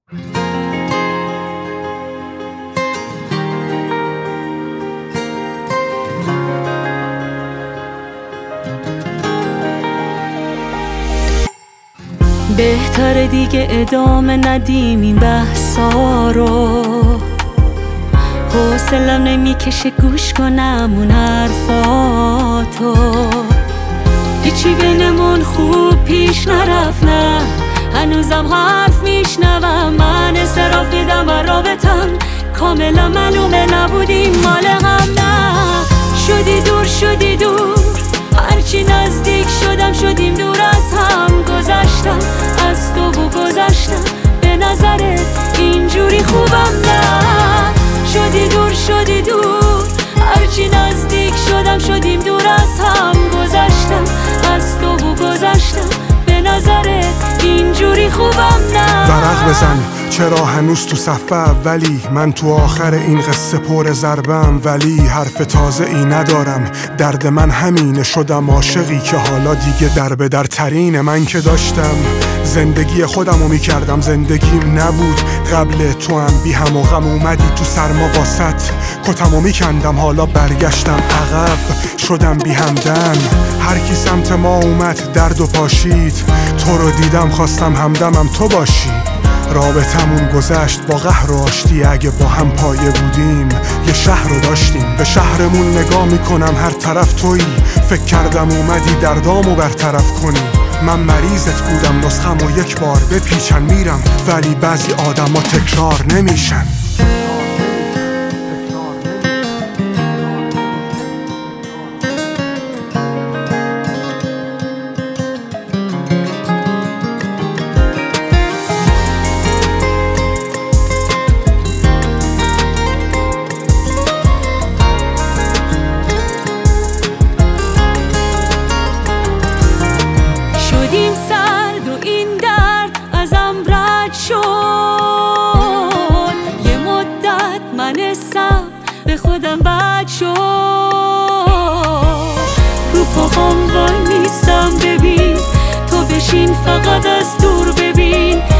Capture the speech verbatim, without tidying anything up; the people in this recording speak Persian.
بهتره دیگه ادامه ندیم این بحثا رو، حوصلم نمیکشه گوش کنم اون حرفاتو. هیچی بینمون خوب پیش نرفت، نه هنوزم حرف میشنوم. من انصراف دیدم و رابطم کاملا معلومه نبودیم مال هم. نه شدی دور شدی دور، هرچی نزدیک شدم شدیم دور از هم. گذشتم از تو و گذشتم به نظرت اینجوری خوبم. نه شدی دور شدی دور، هرچی نزدیک شدم شدیم دور از هم. گذشتم از تو و گذشتم به نظرت اینجوری خوبم. نه ورق بزن چرا هنوز تو صف اولی، من تو آخر این قصه پر ضربم ولی حرف تازه ای ندارم. درد من همینه، شدم عاشقی که حالا دیگه در به در ترینه. من که داشتم زندگی خودمو میکردم، زندگیم نبود قبل تو هم بی هم و غم. اومدی تو سرما واسط کتمو میکندم، حالا برگشتم عقب شدم بی همدم. هر کی سمت ما اومد درد و پاشید، تو رو دیدم خواستم همدمم تو باشی. رابطمون گذشت با قهر و آشتی، اگه با هم پایه بودیم یه شهر رو داشتیم. به شهرمون نگاه میکنم هر طرف تویی، فکر کردم اومدی دردامو برطرف کنی. من مریضت بودم نسخمو یک بار بپیچن میرم، ولی بعضی آدما تکرار نمیشن. یه مدت من حسم به خودم بد شد، رو پاهام وای نیستم ببین تو بشین فقط از دور ببین.